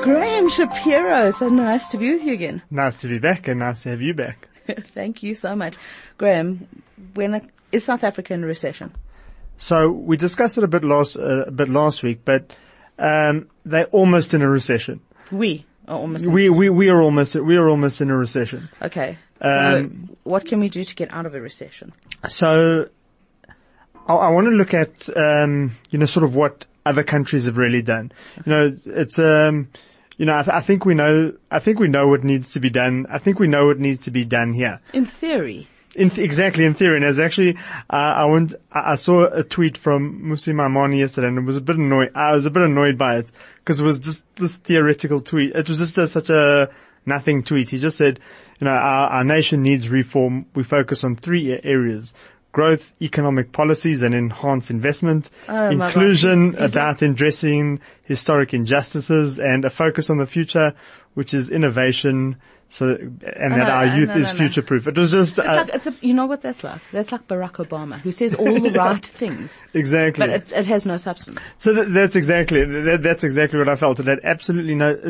Graham Shapiro, so nice to be with you again. Nice to be back and nice to have you back. Thank you so much. Graham, is South Africa in a recession? So we discussed it a bit last week, but they're almost in a recession. We are almost in a recession. Okay. So what can we do to get out of a recession? So I want to look at sort of what other countries have really done. It's I think we know what needs to be done. I think we know what needs to be done here. In theory. Exactly, in theory. And as actually, I saw a tweet from Musi Maimane yesterday, and I was a bit annoyed by it, because it was just this theoretical tweet. It was just such a nothing tweet. He just said, our nation needs reform. We focus on 3 areas: growth, economic policies, and enhanced investment, inclusion, about addressing historic injustices, and a focus on the future, which is innovation, that our youth is future-proof. It was just... you know what that's like? That's like Barack Obama, who says all the right things. Exactly. But it has no substance. So that's exactly what I felt. It had absolutely no...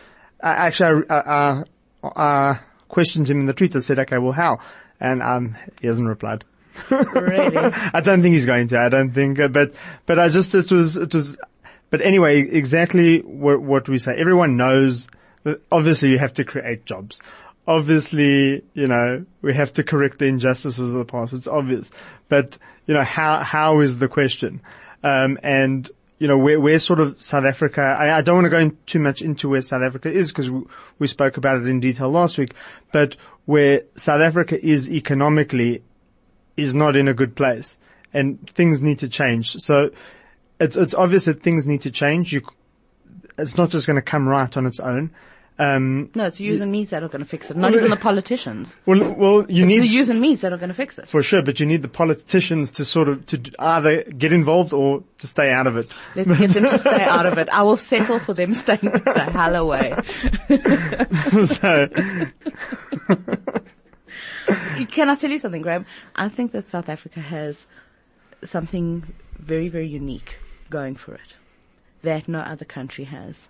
I questioned him in the tweet. I said, okay, well, how? And he hasn't replied. Really? I don't think he's going to. I don't think, but I just, it was, but anyway, exactly what we say. Everyone knows that obviously you have to create jobs. Obviously, we have to correct the injustices of the past. It's obvious. But, how is the question? Where sort of South Africa, I don't want to go too much into where South Africa is, because we spoke about it in detail last week, but where South Africa is economically is not in a good place, and things need to change. So it's obvious that things need to change. It's not just going to come right on its own. No, it's yous and me's that are going to fix it. Not even the politicians. Well, it's the yous and me's that are going to fix it. For sure, but you need the politicians to either get involved or to stay out of it. Let's get them to stay out of it. I will settle for them staying the hell away. Can I tell you something, Graham? I think that South Africa has something very, very unique going for it that no other country has.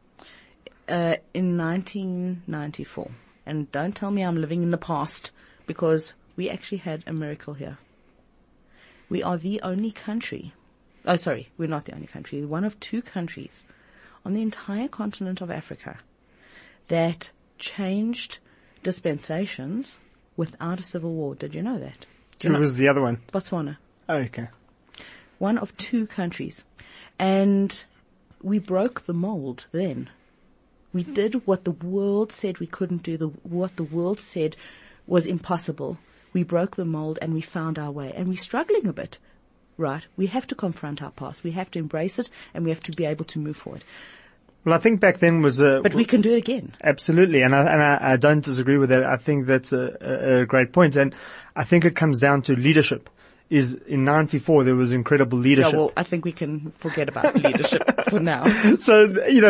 In 1994, and don't tell me I'm living in the past, because we actually had a miracle here. We are the only country, we're not the only country, one of 2 countries on the entire continent of Africa that changed dispensations without a civil war. Did you know that? Who was the other one? Botswana. Oh, okay. One of 2 countries. And we broke the mold then. We did what the world said we couldn't do, what the world said was impossible. We broke the mold and we found our way. And we're struggling a bit, right? We have to confront our past. We have to embrace it, and we have to be able to move forward. Well, I think back then was but we can do it again. Absolutely, and I don't disagree with that. I think that's a great point, and I think it comes down to leadership. In 94 there was incredible leadership. Yeah, well, I think we can forget about leadership for now. So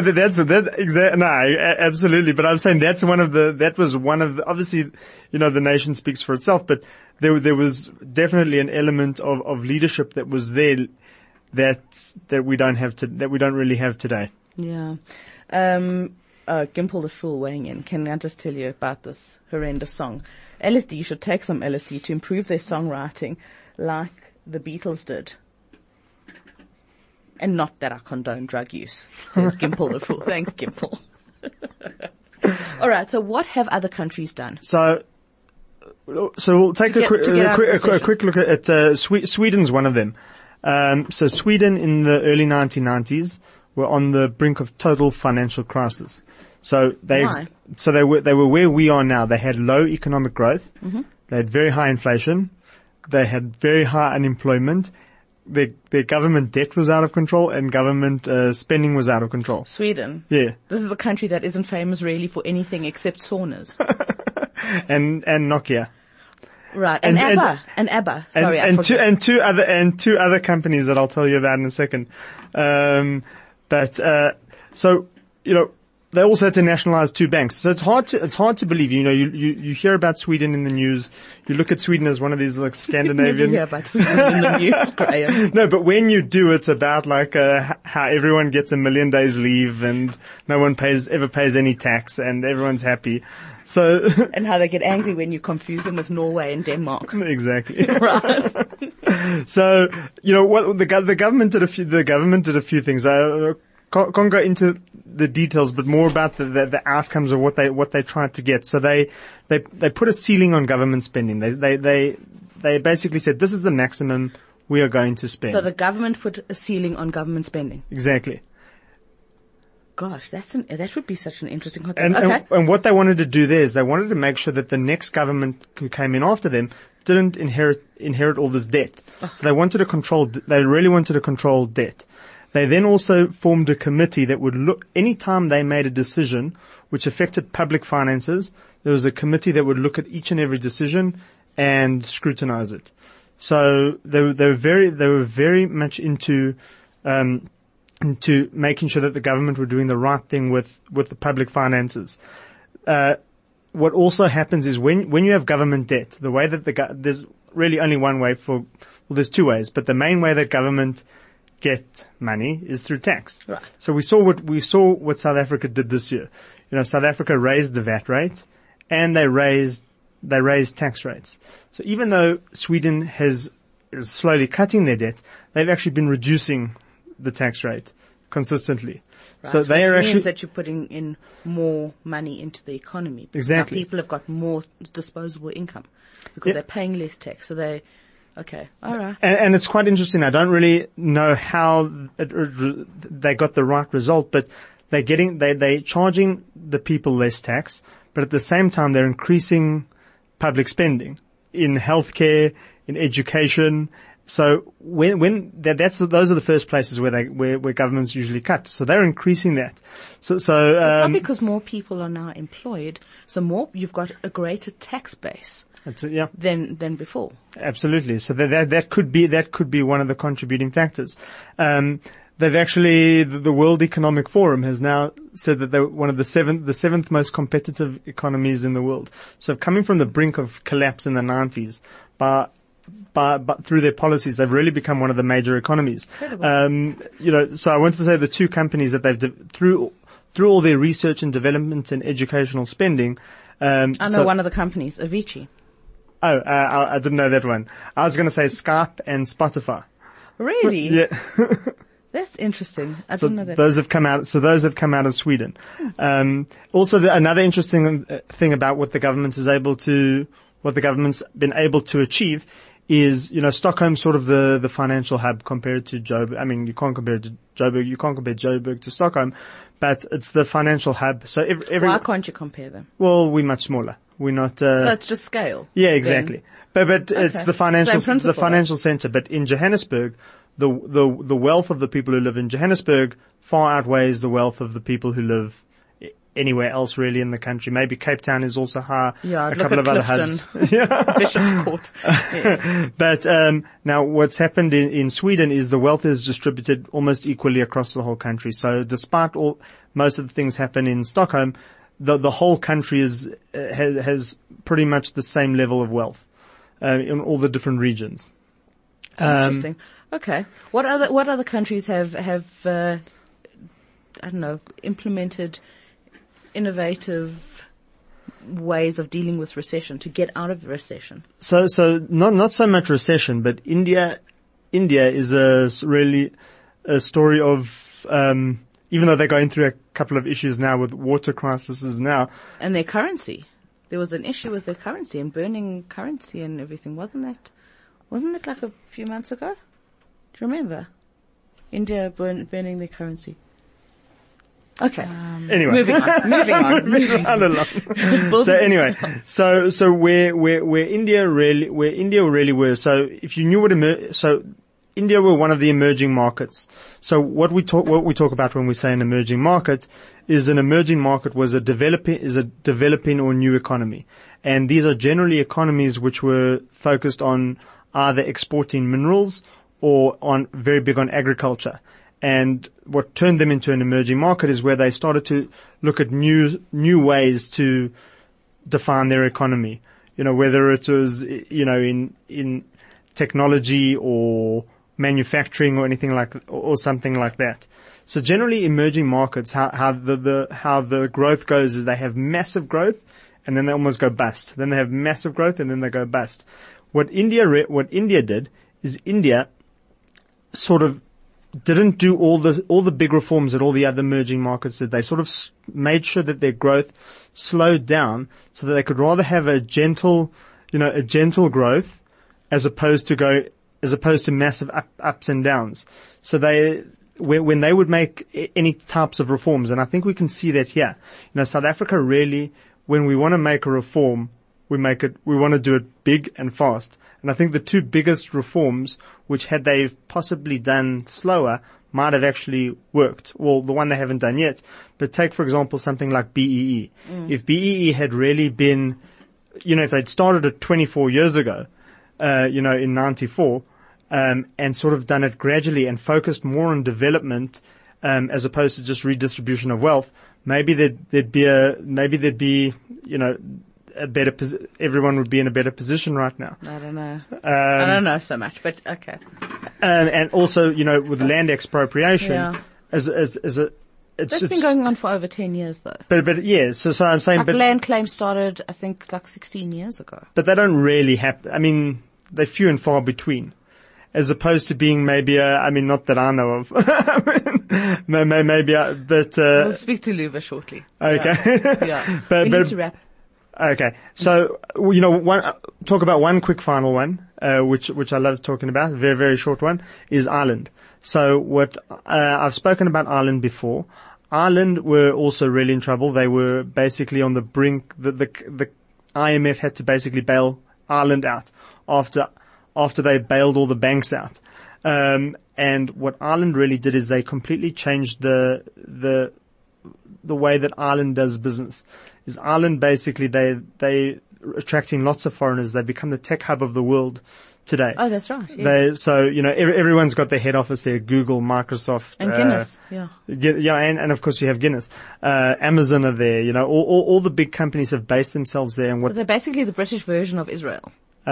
absolutely. But I'm saying that was one of the, obviously, the nation speaks for itself, but there was definitely an element of leadership that was there that we don't really have today. Yeah. Gimple the Fool weighing in. Can I just tell you about this horrendous song? LSD should take some LSD to improve their songwriting like the Beatles did. And not that I condone drug use, says Gimple the Fool. Thanks, Gimple. All right, so what have other countries done? So we'll take a quick look at Sweden's one of them. So Sweden in the early 1990s were on the brink of total financial crisis. So they were where we are now. They had low economic growth. Mm-hmm. They had very high inflation. They had very high unemployment. Their government debt was out of control, and government spending was out of control. Sweden. Yeah. This is the country that isn't famous really for anything except saunas. and Nokia. Right. And ABBA. Sorry, and two other companies that I'll tell you about in a second. they also had to nationalize 2 banks. So it's hard to believe. You hear about Sweden in the news. You look at Sweden as one of these like Scandinavian. You hear about Sweden in the news, Graham. No, but when you do, it's about like, how everyone gets a million days leave and no one ever pays any tax and everyone's happy. So. And how they get angry when you confuse them with Norway and Denmark. Exactly. Right. So, what the government did a few things. Can't go into the details, but more about the outcomes of what they tried to get. So they put a ceiling on government spending. They basically said, this is the maximum we are going to spend. So the government put a ceiling on government spending. Exactly. Gosh, that would be such an interesting concept. And what they wanted to do there is they wanted to make sure that the next government who came in after them didn't inherit all this debt. So they really wanted to control debt. They then also formed a committee that would look, anytime they made a decision which affected public finances, there was a committee that would look at each and every decision and scrutinize it. So they were very much into making sure that the government were doing the right thing with the public finances. What also happens is when you have government debt, the way that there's really only one way there's 2 ways, but the main way that government get money is through tax. Right. So we saw what South Africa did this year. South Africa raised the VAT rate and they raised tax rates. So even though Sweden is slowly cutting their debt, they've actually been reducing the tax rate consistently. Right. So they are actually means that you're putting in more money into the economy. Exactly. Now people have got more disposable income because they're paying less tax. So okay, all right. And it's quite interesting. I don't really know how they got the right result, but they're charging the people less tax, but at the same time they're increasing public spending in healthcare, in education. So those are the first places where governments usually cut. So they're increasing that. Not because more people are now employed, so you've got a greater tax base. That's it, yeah. Than before. Absolutely. So that could be one of the contributing factors. They've actually, the World Economic Forum has now said that they're one of the seventh most competitive economies in the world. So coming from the brink of collapse in the 90s, but through their policies, they've really become one of the major economies. Incredible. So I wanted to say the 2 companies that through all their research and development and educational spending. I know one of the companies, Avicii. Oh, I didn't know that one. I was going to say Skype and Spotify. Really? Yeah. That's interesting. I didn't know that. Those have come out of Sweden. Also, another interesting thing about what the government's been able to achieve is, Stockholm's sort of the financial hub compared to Joburg. I mean, you can't compare it to Joburg. You can't compare Joburg to Stockholm, but it's the financial hub. So why can't you compare them? Well, we're much smaller. We're not, so it's just scale. Yeah, exactly. But Okay. it's the financial center. But in Johannesburg, the wealth of the people who live in Johannesburg far outweighs the wealth of the people who live anywhere else really in the country. Maybe Cape Town is also high. Yeah, a couple of other hubs. Bishop's Court. Yeah. But now what's happened in Sweden is the wealth is distributed almost equally across the whole country. So despite most of the things happen in Stockholm, the whole country has pretty much the same level of wealth in all the different regions. Interesting. Okay. What other countries have I don't know, implemented innovative ways of dealing with recession to get out of the recession? So not so much recession, but India is really a story of, even though they're going through a couple of issues now with water crises now. And their currency. There was an issue with their currency and burning currency and everything, wasn't it like a few months ago? Do you remember? India burning their currency. Okay. Anyway. Moving on. Along. So anyway, so where India really were, so if you knew India were one of the emerging markets. So what we talk about when we say an emerging market is an emerging market was a developing or new economy. And these are generally economies which were focused on either exporting minerals or very big on agriculture. And what turned them into an emerging market is where they started to look at new ways to define their economy. Whether it was, in technology or manufacturing or anything or something like that. So generally emerging markets, how the growth goes is they have massive growth and then they almost go bust. Then they have massive growth and then they go bust. What India did is India sort of didn't do all the big reforms that all the other emerging markets did. They sort of made sure that their growth slowed down so that they could rather have a gentle growth as opposed to massive ups and downs. So when they would make any types of reforms, and I think we can see that here. South Africa really, when we want to make a reform, we want to do it big and fast. And I think the two biggest reforms, which had they possibly done slower, might have actually worked. Well, the one they haven't done yet. But take, for example, something like BEE. If BEE had really been, if they'd started it 24 years ago, in 94, and sort of done it gradually and focused more on development, as opposed to just redistribution of wealth, maybe there'd be a better everyone would be in a better position right now. I don't know. I don't know so much, but okay. And also, with land expropriation, that's been going on for over 10 years though. But yeah, so I'm saying, land claims started, I think, 16 years ago. But they don't really happen. I mean, they're few and far between. As opposed to being maybe not that I know of. But we'll speak to Luva shortly. Okay. Yeah. We need to wrap. Okay. So, talk about one quick final one, which I love talking about, a very, very short one, is Ireland. So I've spoken about Ireland before. Ireland were also really in trouble. They were basically on the brink. The IMF had to basically bail Ireland out after they bailed all the banks out. And what Ireland really did is they completely changed the way that Ireland does business. Is Ireland basically they attracting lots of foreigners. They become the tech hub of the world today. Oh, that's right. Yeah. Everyone's got their head office there, Google, Microsoft. And Guinness, Yeah, and of course you have Guinness. Amazon are there, all the big companies have based themselves there. And so they're basically the British version of Israel.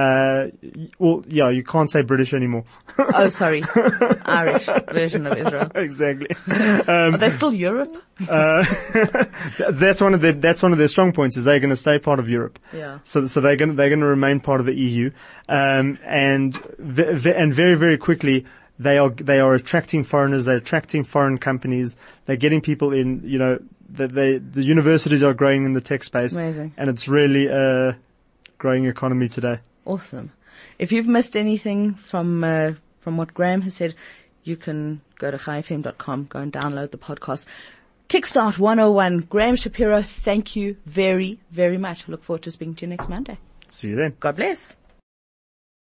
You can't say British anymore. Oh, sorry. Irish version of Israel. Exactly. Are they still Europe? That's one of their strong points is they're going to stay part of Europe. Yeah. So they're going to remain part of the EU. And very, very quickly, they are attracting foreigners, they're attracting foreign companies, they're getting people in, the universities are growing in the tech space. Amazing. And it's really a growing economy today. Awesome. If you've missed anything from what Graham has said, you can go to chaifm.com, go and download the podcast. Kickstart 101. Graham Shapiro, thank you very, very much. I look forward to speaking to you next Monday. See you then. God bless.